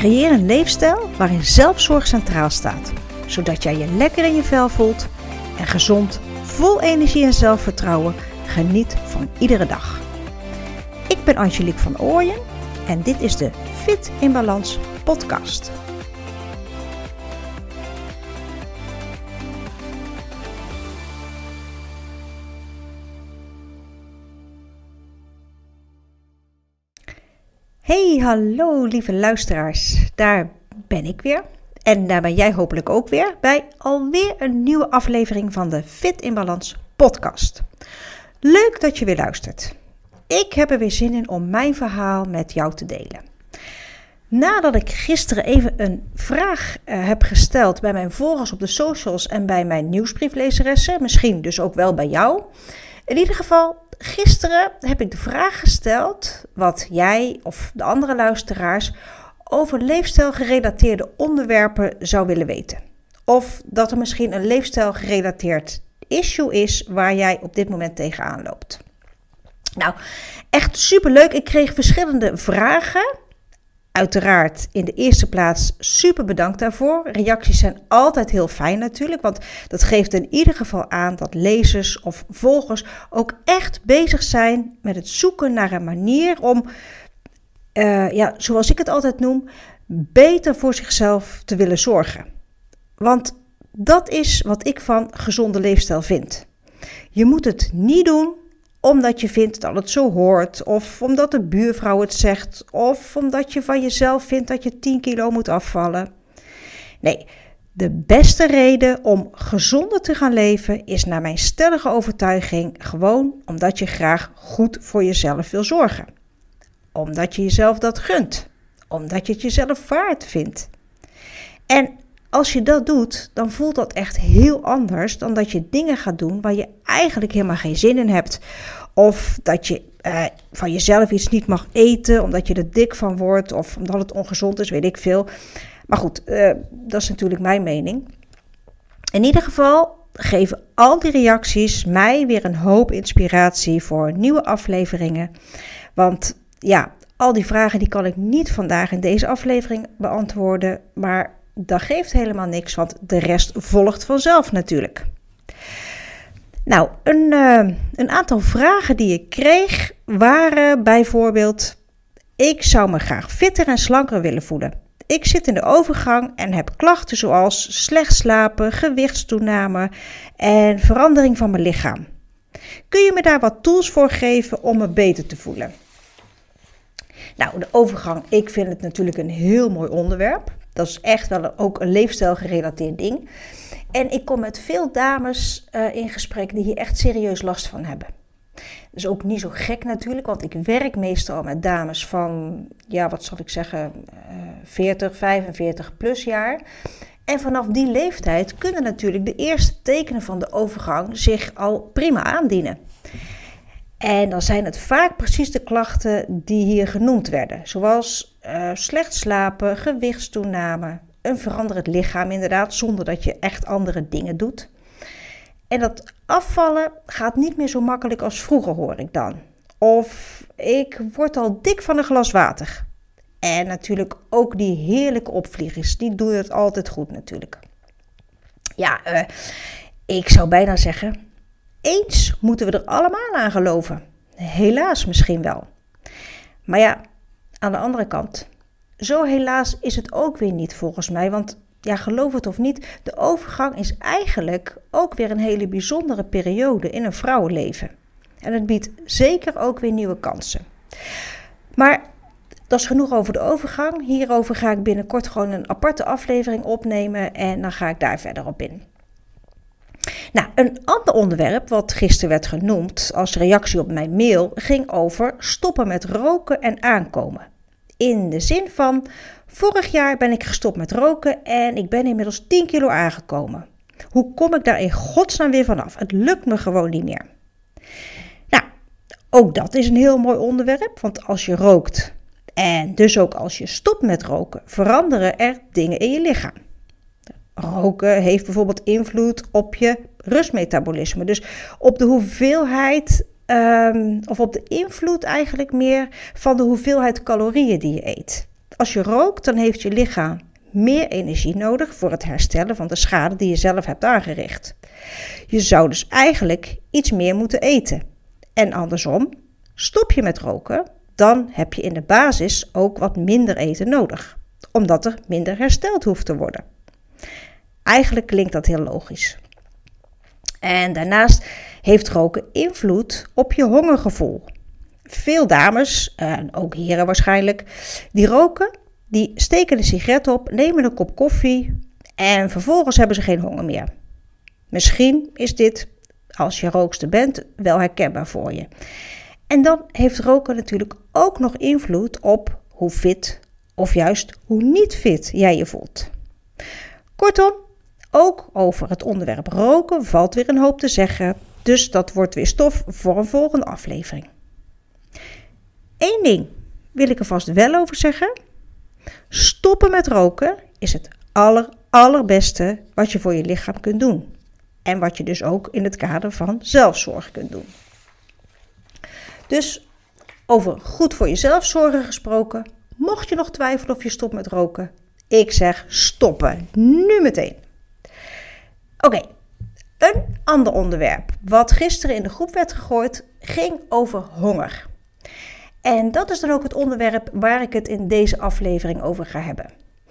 Creëer een leefstijl waarin zelfzorg centraal staat, zodat jij je lekker in je vel voelt en gezond, vol energie en zelfvertrouwen geniet van iedere dag. Ik ben Angelique van Ooyen en dit is de Fit in Balans podcast. Hey, hallo lieve luisteraars, daar ben ik weer. En daar ben jij hopelijk ook weer bij alweer een nieuwe aflevering van de Fit in Balans podcast. Leuk dat je weer luistert. Ik heb er weer zin in om mijn verhaal met jou te delen. Nadat ik gisteren even een vraag heb gesteld bij mijn volgers op de socials en bij mijn nieuwsbrieflezeressen, misschien dus ook wel bij jou. In ieder geval, gisteren heb ik de vraag gesteld wat jij of de andere luisteraars over leefstijlgerelateerde onderwerpen zou willen weten. Of dat er misschien een leefstijlgerelateerd issue is waar jij op dit moment tegenaan loopt. Nou, echt superleuk. Ik kreeg verschillende vragen. Uiteraard in de eerste plaats super bedankt daarvoor. Reacties zijn altijd heel fijn natuurlijk, want dat geeft in ieder geval aan dat lezers of volgers ook echt bezig zijn met het zoeken naar een manier om, zoals ik het altijd noem, beter voor zichzelf te willen zorgen. Want dat is wat ik van gezonde leefstijl vind. Je moet het niet doen omdat je vindt dat het zo hoort, of omdat de buurvrouw het zegt, of omdat je van jezelf vindt dat je 10 kilo moet afvallen. Nee, de beste reden om gezonder te gaan leven is naar mijn stellige overtuiging gewoon omdat je graag goed voor jezelf wil zorgen. Omdat je jezelf dat gunt, omdat je het jezelf waard vindt. En als je dat doet, dan voelt dat echt heel anders dan dat je dingen gaat doen waar je eigenlijk helemaal geen zin in hebt. Of dat je van jezelf iets niet mag eten omdat je er dik van wordt of omdat het ongezond is, weet ik veel. Maar goed, dat is natuurlijk mijn mening. In ieder geval geven al die reacties mij weer een hoop inspiratie voor nieuwe afleveringen. Want ja, al die vragen die kan ik niet vandaag in deze aflevering beantwoorden, maar dat geeft helemaal niks, want de rest volgt vanzelf natuurlijk. Nou, een aantal vragen die ik kreeg waren bijvoorbeeld: ik zou me graag fitter en slanker willen voelen. Ik zit in de overgang en heb klachten zoals slecht slapen, gewichtstoename en verandering van mijn lichaam. Kun je me daar wat tools voor geven om me beter te voelen? Nou, de overgang, ik vind het natuurlijk een heel mooi onderwerp. Dat is echt wel ook een leefstijlgerelateerd ding. En ik kom met veel dames in gesprek die hier echt serieus last van hebben. Dat is ook niet zo gek natuurlijk, want ik werk meestal met dames van, 40, 45 plus jaar. En vanaf die leeftijd kunnen natuurlijk de eerste tekenen van de overgang zich al prima aandienen. En dan zijn het vaak precies de klachten die hier genoemd werden. Zoals slecht slapen, gewichtstoename, een veranderend lichaam inderdaad, zonder dat je echt andere dingen doet. En dat afvallen gaat niet meer zo makkelijk als vroeger, hoor ik dan. Of ik word al dik van een glas water. En natuurlijk ook die heerlijke opvliegers, die doen het altijd goed natuurlijk. Ja, ik zou bijna zeggen, eens moeten we er allemaal aan geloven. Helaas misschien wel. Maar ja, aan de andere kant, zo helaas is het ook weer niet volgens mij. Want ja, geloof het of niet, de overgang is eigenlijk ook weer een hele bijzondere periode in een vrouwenleven. En het biedt zeker ook weer nieuwe kansen. Maar dat is genoeg over de overgang. Hierover ga ik binnenkort gewoon een aparte aflevering opnemen en dan ga ik daar verder op in. Nou, een ander onderwerp wat gisteren werd genoemd als reactie op mijn mail ging over stoppen met roken en aankomen. In de zin van, vorig jaar ben ik gestopt met roken en ik ben inmiddels 10 kilo aangekomen. Hoe kom ik daar in godsnaam weer vanaf? Het lukt me gewoon niet meer. Nou, ook dat is een heel mooi onderwerp, want als je rookt en dus ook als je stopt met roken, veranderen er dingen in je lichaam. Roken heeft bijvoorbeeld invloed op je rustmetabolisme. Dus op de hoeveelheid, of op de invloed eigenlijk meer van de hoeveelheid calorieën die je eet. Als je rookt, dan heeft je lichaam meer energie nodig voor het herstellen van de schade die je zelf hebt aangericht. Je zou dus eigenlijk iets meer moeten eten. En andersom, stop je met roken, dan heb je in de basis ook wat minder eten nodig, omdat er minder hersteld hoeft te worden. Eigenlijk klinkt dat heel logisch. En daarnaast heeft roken invloed op je hongergevoel. Veel dames, en ook heren waarschijnlijk, die roken, die steken een sigaret op, nemen een kop koffie en vervolgens hebben ze geen honger meer. Misschien is dit, als je rookster bent, wel herkenbaar voor je. En dan heeft roken natuurlijk ook nog invloed op hoe fit of juist hoe niet fit jij je voelt. Kortom, ook over het onderwerp roken valt weer een hoop te zeggen, dus dat wordt weer stof voor een volgende aflevering. Eén ding wil ik er vast wel over zeggen. Stoppen met roken is het allerbeste wat je voor je lichaam kunt doen. En wat je dus ook in het kader van zelfzorg kunt doen. Dus over goed voor jezelf zorgen gesproken, mocht je nog twijfelen of je stopt met roken, ik zeg stoppen, nu meteen. Oké, een ander onderwerp wat gisteren in de groep werd gegooid, ging over honger. En dat is dan ook het onderwerp waar ik het in deze aflevering over ga hebben.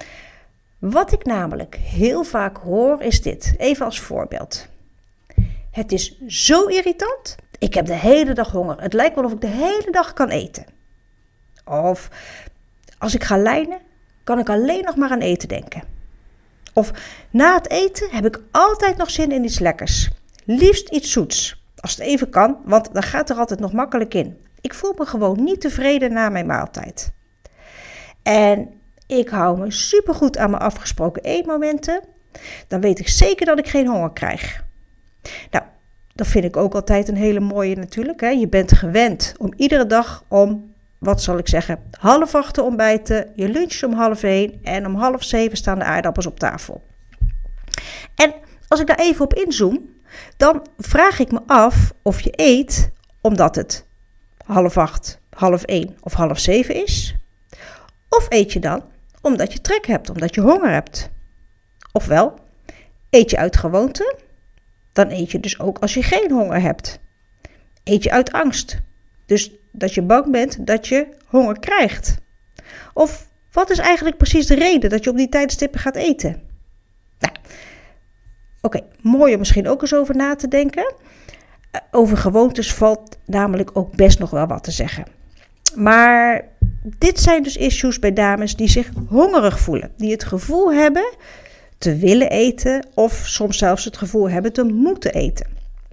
Wat ik namelijk heel vaak hoor is dit, even als voorbeeld. Het is zo irritant, ik heb de hele dag honger. Het lijkt wel of ik de hele dag kan eten. Of als ik ga lijnen, kan ik alleen nog maar aan eten denken. Of na het eten heb ik altijd nog zin in iets lekkers. Liefst iets zoets, als het even kan, want dan gaat er altijd nog makkelijk in. Ik voel me gewoon niet tevreden na mijn maaltijd. En ik hou me supergoed aan mijn afgesproken eetmomenten. Dan weet ik zeker dat ik geen honger krijg. Nou, dat vind ik ook altijd een hele mooie natuurlijk. Hè? Je bent gewend om iedere dag om, 7:30 te ontbijten. Je luncht om 6:30 en om 6:30 staan de aardappels op tafel. En als ik daar even op inzoom, dan vraag ik me af of je eet omdat het 7:30, 6:30 of 6:30 is. Of eet je dan omdat je trek hebt, omdat je honger hebt. Ofwel, eet je uit gewoonte, dan eet je dus ook als je geen honger hebt. Eet je uit angst, dus dat je bang bent dat je honger krijgt. Of wat is eigenlijk precies de reden dat je op die tijdstippen gaat eten? Nou, oké, mooi om misschien ook eens over na te denken. Over gewoontes valt namelijk ook best nog wel wat te zeggen. Maar dit zijn dus issues bij dames die zich hongerig voelen. Die het gevoel hebben te willen eten of soms zelfs het gevoel hebben te moeten eten.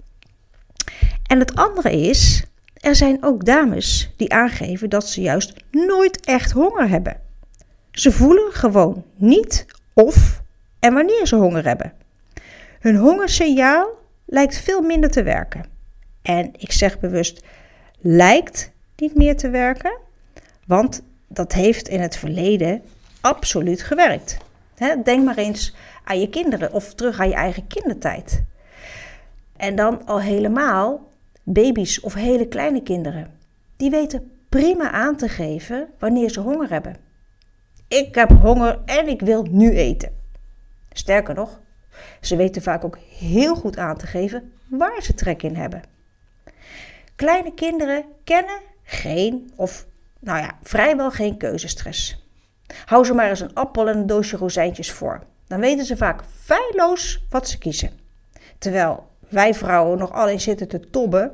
En het andere is, er zijn ook dames die aangeven dat ze juist nooit echt honger hebben. Ze voelen gewoon niet of en wanneer ze honger hebben. Hun hongersignaal lijkt veel minder te werken. En ik zeg bewust lijkt niet meer te werken, want dat heeft in het verleden absoluut gewerkt. Denk maar eens aan je kinderen of terug aan je eigen kindertijd. En dan al helemaal baby's of hele kleine kinderen. Die weten prima aan te geven wanneer ze honger hebben. Ik heb honger en ik wil nu eten. Sterker nog, ze weten vaak ook heel goed aan te geven waar ze trek in hebben. Kleine kinderen kennen geen of vrijwel geen keuzestress. Hou ze maar eens een appel en een doosje rozijntjes voor. Dan weten ze vaak feilloos wat ze kiezen. Terwijl wij vrouwen nog alleen zitten te tobben.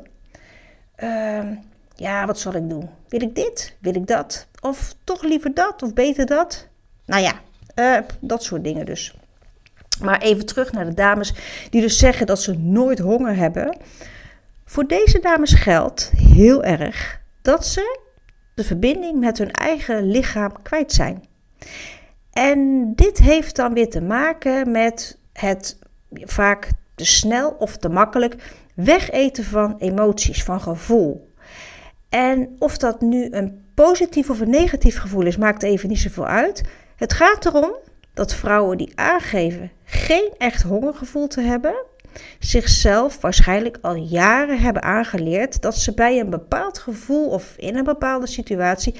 Wat zal ik doen? Wil ik dit? Wil ik dat? Of toch liever dat? Of beter dat? Dat soort dingen dus. Maar even terug naar de dames die dus zeggen dat ze nooit honger hebben. Voor deze dames geldt heel erg dat ze de verbinding met hun eigen lichaam kwijt zijn. En dit heeft dan weer te maken met het vaak te snel of te makkelijk wegeten van emoties, van gevoel. En of dat nu een positief of een negatief gevoel is, maakt even niet zoveel uit. Het gaat erom dat vrouwen die aangeven geen echt hongergevoel te hebben, zichzelf waarschijnlijk al jaren hebben aangeleerd dat ze bij een bepaald gevoel of in een bepaalde situatie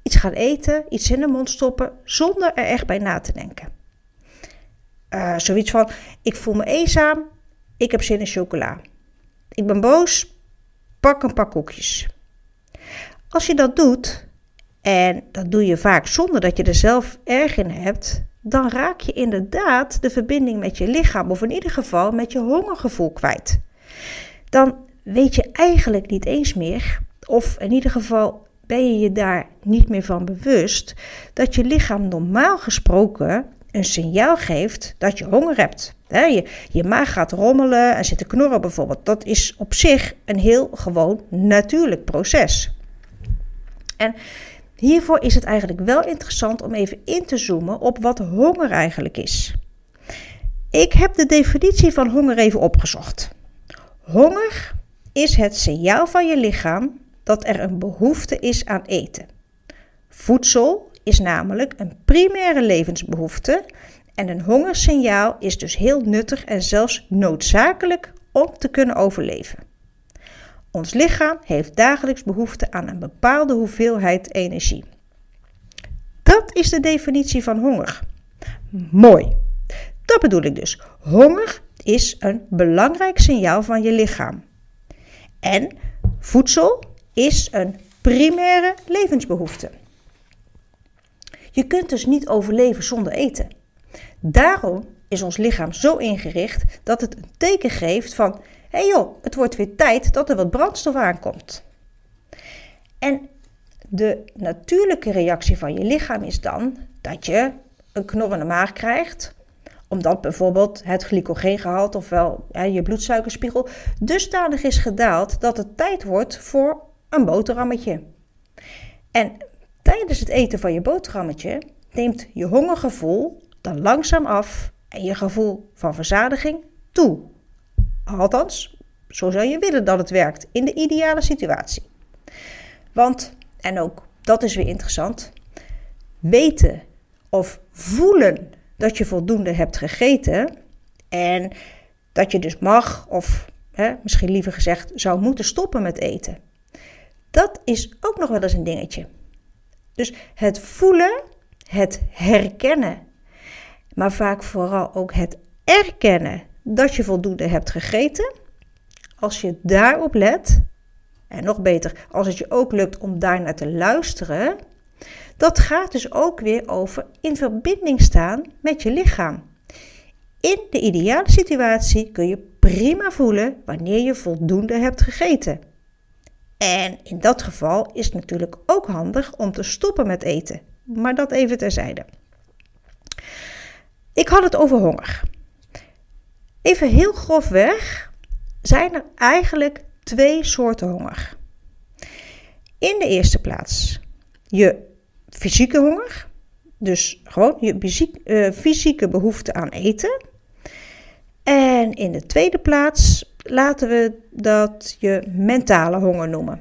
iets gaan eten, iets in de mond stoppen, zonder er echt bij na te denken. Zoiets van, ik voel me eenzaam, ik heb zin in chocola. Ik ben boos, pak een pak koekjes. Als je dat doet, en dat doe je vaak zonder dat je er zelf erg in hebt, dan raak je inderdaad de verbinding met je lichaam, of in ieder geval met je hongergevoel kwijt. Dan weet je eigenlijk niet eens meer, of in ieder geval ben je je daar niet meer van bewust, dat je lichaam normaal gesproken een signaal geeft dat je honger hebt. Je maag gaat rommelen en zit te knorren bijvoorbeeld. Dat is op zich een heel gewoon natuurlijk proces. En hiervoor is het eigenlijk wel interessant om even in te zoomen op wat honger eigenlijk is. Ik heb de definitie van honger even opgezocht. Honger is het signaal van je lichaam dat er een behoefte is aan eten. Voedsel is namelijk een primaire levensbehoefte en een hongersignaal is dus heel nuttig en zelfs noodzakelijk om te kunnen overleven. Ons lichaam heeft dagelijks behoefte aan een bepaalde hoeveelheid energie. Dat is de definitie van honger. Mooi. Dat bedoel ik dus. Honger is een belangrijk signaal van je lichaam. En voedsel is een primaire levensbehoefte. Je kunt dus niet overleven zonder eten. Daarom is ons lichaam zo ingericht dat het een teken geeft van: hé joh, het wordt weer tijd dat er wat brandstof aankomt. En de natuurlijke reactie van je lichaam is dan dat je een knorrende maag krijgt, omdat bijvoorbeeld het glycogeengehalte, ofwel je bloedsuikerspiegel, dusdanig is gedaald dat het tijd wordt voor een boterhammetje. En tijdens het eten van je boterhammetje neemt je hongergevoel dan langzaam af en je gevoel van verzadiging toe. Althans, zo zou je willen dat het werkt in de ideale situatie. Want, en ook dat is weer interessant, weten of voelen dat je voldoende hebt gegeten en dat je dus mag of misschien liever gezegd zou moeten stoppen met eten. Dat is ook nog wel eens een dingetje. Dus het voelen, het herkennen, maar vaak vooral ook het erkennen dat je voldoende hebt gegeten. Als je daarop let, en nog beter als het je ook lukt om daar naar te luisteren, dat gaat dus ook weer over in verbinding staan met je lichaam. In de ideale situatie kun je prima voelen wanneer je voldoende hebt gegeten. En in dat geval is het natuurlijk ook handig om te stoppen met eten. Maar dat even terzijde. Ik had het over honger. Even heel grofweg zijn er eigenlijk 2 soorten honger. In de eerste plaats je fysieke honger. Dus gewoon je fysieke behoefte aan eten. En in de tweede plaats laten we dat je mentale honger noemen.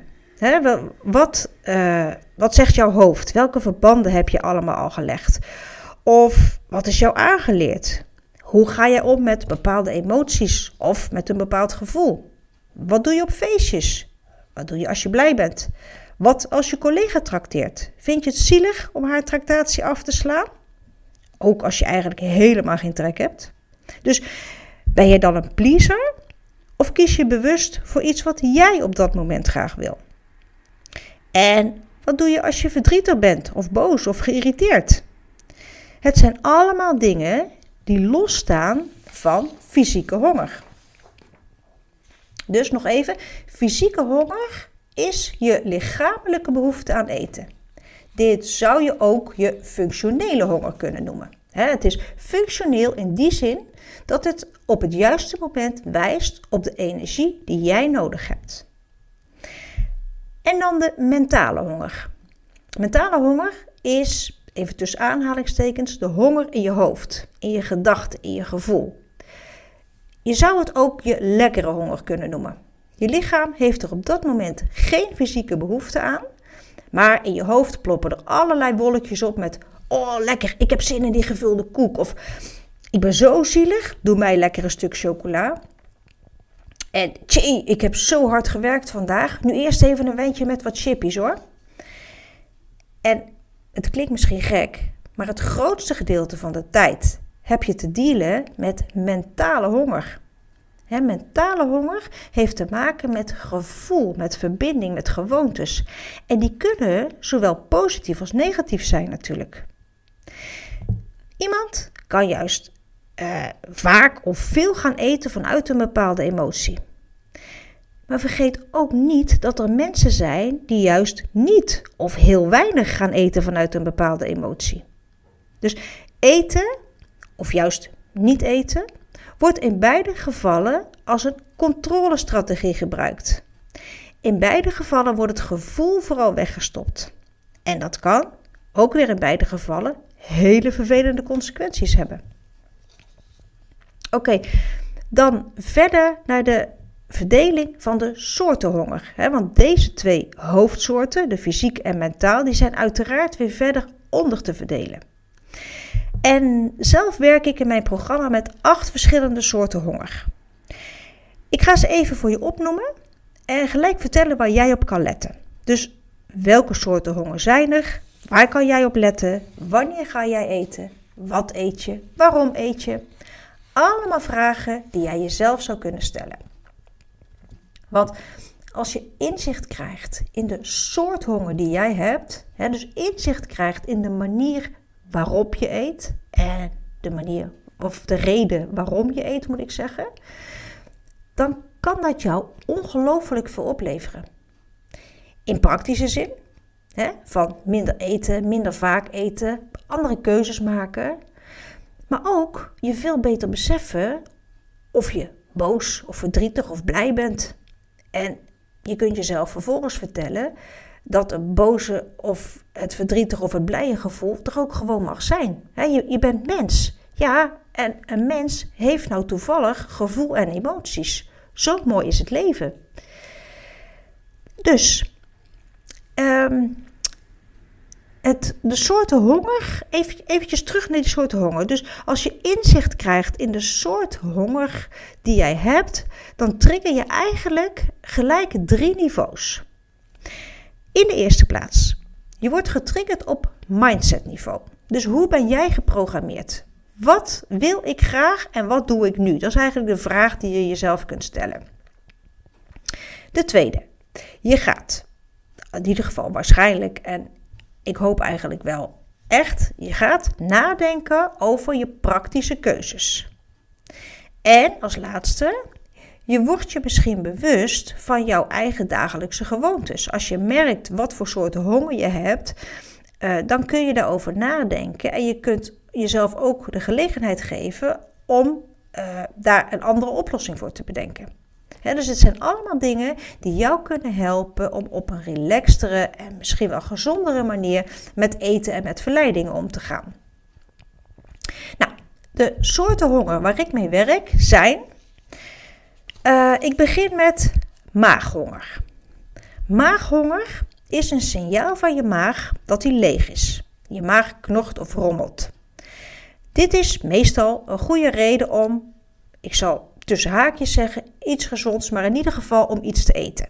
Wat zegt jouw hoofd? Welke verbanden heb je allemaal al gelegd? Of wat is jou aangeleerd? Hoe ga jij om met bepaalde emoties of met een bepaald gevoel? Wat doe je op feestjes? Wat doe je als je blij bent? Wat als je collega trakteert? Vind je het zielig om haar tractatie af te slaan? Ook als je eigenlijk helemaal geen trek hebt. Dus ben je dan een pleaser? Of kies je bewust voor iets wat jij op dat moment graag wil? En wat doe je als je verdrietig bent of boos of geïrriteerd? Het zijn allemaal dingen die losstaan van fysieke honger. Dus nog even, fysieke honger is je lichamelijke behoefte aan eten. Dit zou je ook je functionele honger kunnen noemen. Het is functioneel in die zin dat het op het juiste moment wijst op de energie die jij nodig hebt. En dan de mentale honger. Mentale honger is, even tussen aanhalingstekens, de honger in je hoofd, in je gedachten, in je gevoel. Je zou het ook je lekkere honger kunnen noemen. Je lichaam heeft er op dat moment geen fysieke behoefte aan, maar in je hoofd ploppen er allerlei wolkjes op met: oh lekker, ik heb zin in die gevulde koek. Of ik ben zo zielig, doe mij lekker een stuk chocola. En tjie, ik heb zo hard gewerkt vandaag, nu eerst even een wijntje met wat chippies hoor. En het klinkt misschien gek, maar het grootste gedeelte van de tijd heb je te dealen met mentale honger. Mentale honger heeft te maken met gevoel, met verbinding, met gewoontes. En die kunnen zowel positief als negatief zijn natuurlijk. Iemand kan juist vaak of veel gaan eten vanuit een bepaalde emotie. Maar vergeet ook niet dat er mensen zijn die juist niet of heel weinig gaan eten vanuit een bepaalde emotie. Dus eten of juist niet eten wordt in beide gevallen als een controlestrategie gebruikt. In beide gevallen wordt het gevoel vooral weggestopt. En dat kan, ook weer in beide gevallen, hele vervelende consequenties hebben. Oké, dan verder naar de verdeling van de soorten honger. Want deze twee hoofdsoorten, de fysiek en mentaal, die zijn uiteraard weer verder onder te verdelen. En zelf werk ik in mijn programma met 8 verschillende soorten honger. Ik ga ze even voor je opnoemen en gelijk vertellen waar jij op kan letten. Dus welke soorten honger zijn er? Waar kan jij op letten? Wanneer ga jij eten? Wat eet je? Waarom eet je? Allemaal vragen die jij jezelf zou kunnen stellen. Want als je inzicht krijgt in de soort honger die jij hebt, dus inzicht krijgt in de manier waarop je eet en de manier of de reden waarom je eet, moet ik zeggen, dan kan dat jou ongelooflijk veel opleveren. In praktische zin, van minder eten, minder vaak eten, andere keuzes maken, maar ook je veel beter beseffen of je boos of verdrietig of blij bent. En je kunt jezelf vervolgens vertellen dat het boze of het verdrietige of het blije gevoel er ook gewoon mag zijn. Je bent mens. Ja, en een mens heeft nou toevallig gevoel en emoties. Zo mooi is het leven. Dus, de soorten honger, eventjes terug naar die soorten honger. Dus als je inzicht krijgt in de soort honger die jij hebt, dan trigger je eigenlijk gelijk 3 niveaus. In de eerste plaats, je wordt getriggerd op mindset niveau. Dus hoe ben jij geprogrammeerd? Wat wil ik graag en wat doe ik nu? Dat is eigenlijk de vraag die je jezelf kunt stellen. De tweede, je gaat, in ieder geval waarschijnlijk en ik hoop eigenlijk wel echt, je gaat nadenken over je praktische keuzes. En als laatste, je wordt je misschien bewust van jouw eigen dagelijkse gewoontes. Als je merkt wat voor soort honger je hebt, dan kun je daarover nadenken. En je kunt jezelf ook de gelegenheid geven om daar een andere oplossing voor te bedenken. Dus het zijn allemaal dingen die jou kunnen helpen om op een relaxtere en misschien wel gezondere manier met eten en met verleidingen om te gaan. Nou, de soorten honger waar ik mee werk zijn, ik begin met maaghonger. Maaghonger is een signaal van je maag dat die leeg is. Je maag knocht of rommelt. Dit is meestal een goede reden om, ik zal tussen haakjes zeggen, iets gezonds, maar in ieder geval om iets te eten.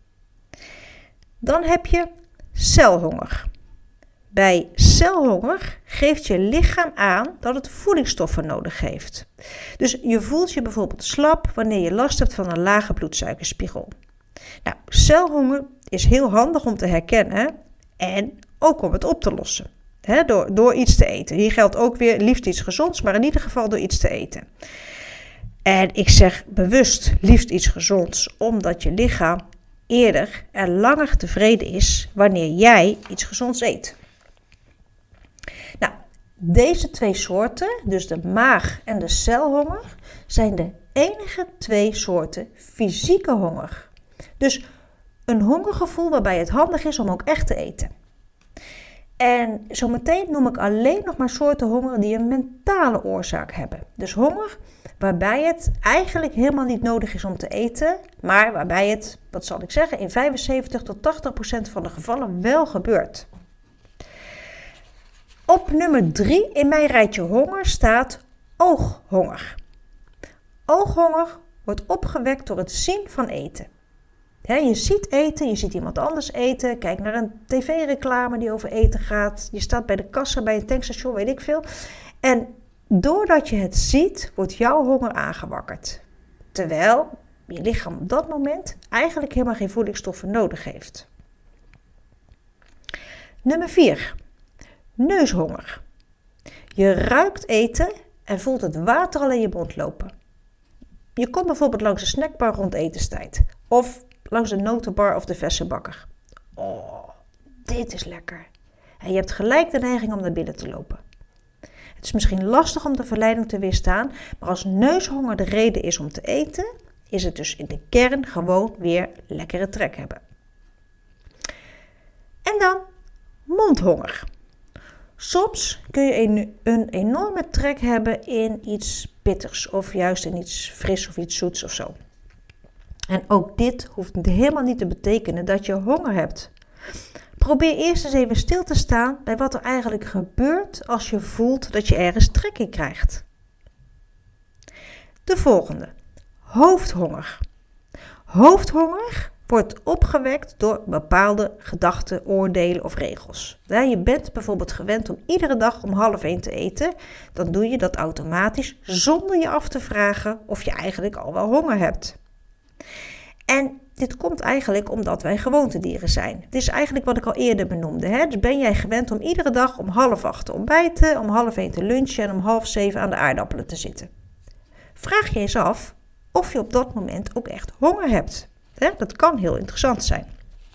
Dan heb je celhonger. Bij celhonger geeft je lichaam aan dat het voedingsstoffen nodig heeft. Dus je voelt je bijvoorbeeld slap wanneer je last hebt van een lage bloedsuikerspiegel. Nou, celhonger is heel handig om te herkennen en ook om het op te lossen. Door iets te eten. Hier geldt ook weer liefst iets gezonds, maar in ieder geval door iets te eten. En ik zeg bewust liefst iets gezonds, omdat je lichaam eerder en langer tevreden is wanneer jij iets gezonds eet. Nou, deze 2 soorten, dus de maag- en de celhonger, zijn de enige 2 soorten fysieke honger. Dus een hongergevoel waarbij het handig is om ook echt te eten. En zometeen noem ik alleen nog maar soorten honger die een mentale oorzaak hebben. Dus honger waarbij het eigenlijk helemaal niet nodig is om te eten, maar waarbij het, wat zal ik zeggen, in 75 tot 80% van de gevallen wel gebeurt. Op nummer 3 in mijn rijtje honger staat ooghonger. Ooghonger wordt opgewekt door het zien van eten. Je ziet eten, je ziet iemand anders eten. Kijk naar een tv-reclame die over eten gaat. Je staat bij de kassa, bij een tankstation, weet ik veel. En doordat je het ziet, wordt jouw honger aangewakkerd. Terwijl je lichaam op dat moment eigenlijk helemaal geen voedingsstoffen nodig heeft. Nummer 4. Neushonger. Je ruikt eten en voelt het water al in je mond lopen. Je komt bijvoorbeeld langs een snackbar rond etenstijd. Of langs de notenbar of de vessenbakker. Oh, dit is lekker. En je hebt gelijk de neiging om naar binnen te lopen. Het is misschien lastig om de verleiding te weerstaan, maar als neushonger de reden is om te eten, is het dus in de kern gewoon weer lekkere trek hebben. En dan mondhonger. Soms kun je een enorme trek hebben in iets bitters of juist in iets fris of iets zoets of zo. En ook dit hoeft helemaal niet te betekenen dat je honger hebt. Probeer eerst eens even stil te staan bij wat er eigenlijk gebeurt als je voelt dat je ergens trek in krijgt. De volgende. Hoofdhonger. Hoofdhonger wordt opgewekt door bepaalde gedachten, oordelen of regels. Je bent bijvoorbeeld gewend om iedere dag om 12:30 te eten. Dan doe je dat automatisch zonder je af te vragen of je eigenlijk al wel honger hebt. En dit komt eigenlijk omdat wij gewoontedieren zijn. Het is eigenlijk wat ik al eerder benoemde. Dus ben jij gewend om iedere dag om 7:30 te ontbijten, om 6:30 te lunchen en om 6:30 aan de aardappelen te zitten. Vraag je eens af of je op dat moment ook echt honger hebt. Dat kan heel interessant zijn.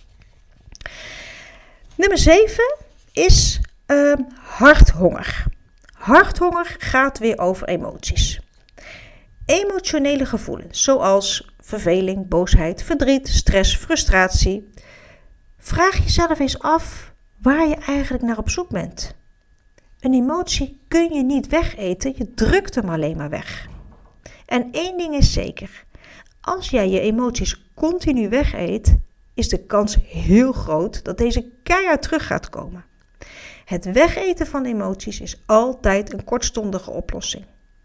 Nummer 7 is harthonger. Harthonger gaat weer over emoties. Emotionele gevoelens, zoals verveling, boosheid, verdriet, stress, frustratie. Vraag jezelf eens af waar je eigenlijk naar op zoek bent. Een emotie kun je niet wegeten, je drukt hem alleen maar weg. En één ding is zeker. Als jij je emoties continu wegeet, is de kans heel groot dat deze keihard terug gaat komen. Het wegeten van emoties is altijd een kortstondige oplossing.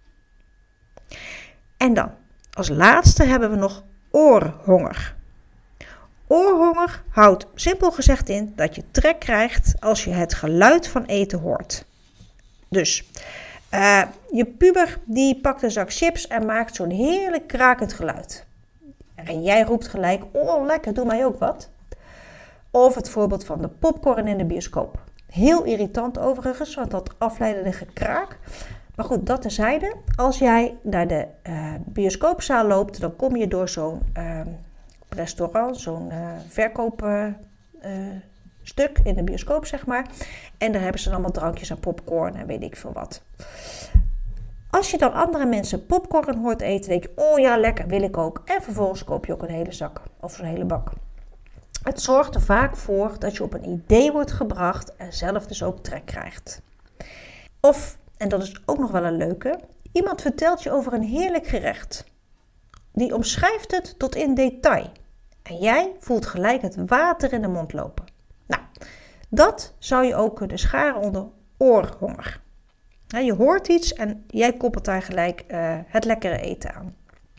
En dan, als laatste hebben we nog oorhonger. Oorhonger houdt simpel gezegd in dat je trek krijgt als je het geluid van eten hoort. Dus je puber die pakt een zak chips en maakt zo'n heerlijk krakend geluid. En jij roept gelijk, oh lekker, doe mij ook wat. Of het voorbeeld van de popcorn in de bioscoop. Heel irritant overigens, want dat afleidende gekraak. Maar goed, dat terzijde. Als jij naar de bioscoopzaal loopt, dan kom je door zo'n restaurant, zo'n verkoopstuk in de bioscoop, zeg maar. En daar hebben ze dan allemaal drankjes en popcorn en weet ik veel wat. Als je dan andere mensen popcorn hoort eten, denk je, oh ja, lekker, wil ik ook. En vervolgens koop je ook een hele zak of zo'n hele bak. Het zorgt er vaak voor dat je op een idee wordt gebracht en zelf dus ook trek krijgt. Of, en dat is ook nog wel een leuke, iemand vertelt je over een heerlijk gerecht. Die omschrijft het tot in detail. En jij voelt gelijk het water in de mond lopen. Nou, dat zou je ook kunnen scharen onder oorhonger. Je hoort iets en jij koppelt daar gelijk het lekkere eten aan.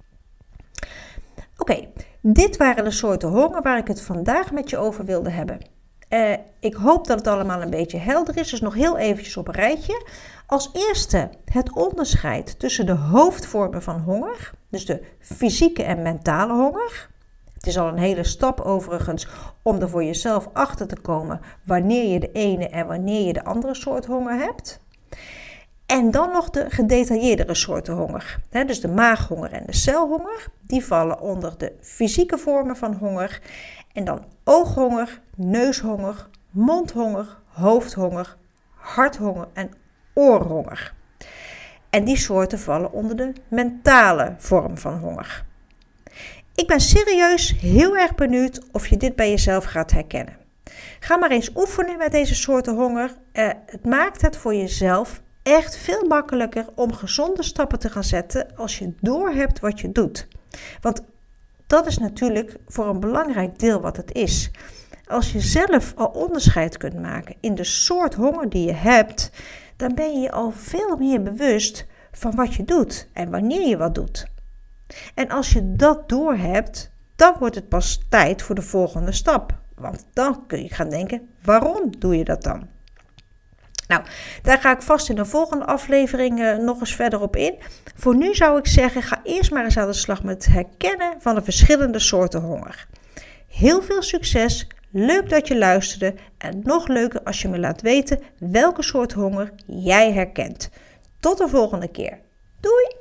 Oké, dit waren de soorten honger waar ik het vandaag met je over wilde hebben. Ik hoop dat het allemaal een beetje helder is, dus nog heel eventjes op een rijtje. Als eerste het onderscheid tussen de hoofdvormen van honger, dus de fysieke en mentale honger. Het is al een hele stap overigens om er voor jezelf achter te komen wanneer je de ene en wanneer je de andere soort honger hebt. En dan nog de gedetailleerdere soorten honger. Dus de maaghonger en de celhonger, die vallen onder de fysieke vormen van honger. En dan ooghonger, neushonger, mondhonger, hoofdhonger, harthonger en oorhonger. En die soorten vallen onder de mentale vorm van honger. Ik ben serieus heel erg benieuwd of je dit bij jezelf gaat herkennen. Ga maar eens oefenen met deze soorten honger. Het maakt het voor jezelf echt veel makkelijker om gezonde stappen te gaan zetten als je doorhebt wat je doet. Want dat is natuurlijk voor een belangrijk deel wat het is. Als je zelf al onderscheid kunt maken in de soort honger die je hebt, dan ben je je al veel meer bewust van wat je doet en wanneer je wat doet. En als je dat doorhebt, dan wordt het pas tijd voor de volgende stap. Want dan kun je gaan denken, waarom doe je dat dan? Nou, daar ga ik vast in de volgende aflevering nog eens verder op in. Voor nu zou ik zeggen, ga eerst maar eens aan de slag met het herkennen van de verschillende soorten honger. Heel veel succes, leuk dat je luisterde en nog leuker als je me laat weten welke soort honger jij herkent. Tot de volgende keer. Doei!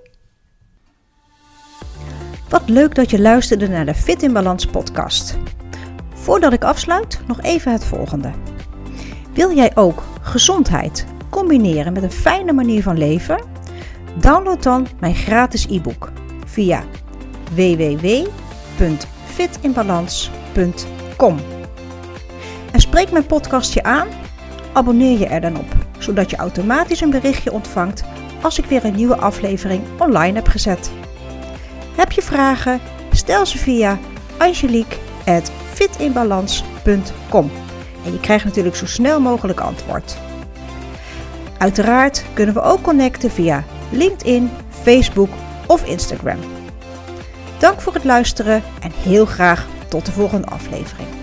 Wat leuk dat je luisterde naar de Fit in Balans podcast. Voordat ik afsluit, nog even het volgende. Wil jij ook gezondheid combineren met een fijne manier van leven? Download dan mijn gratis e-book via www.fitinbalans.com. En spreek mijn podcast je aan? Abonneer je er dan op, zodat je automatisch een berichtje ontvangt als ik weer een nieuwe aflevering online heb gezet. Heb je vragen? Stel ze via angelique@fitinbalans.com. En je krijgt natuurlijk zo snel mogelijk antwoord. Uiteraard kunnen we ook connecten via LinkedIn, Facebook of Instagram. Dank voor het luisteren en heel graag tot de volgende aflevering.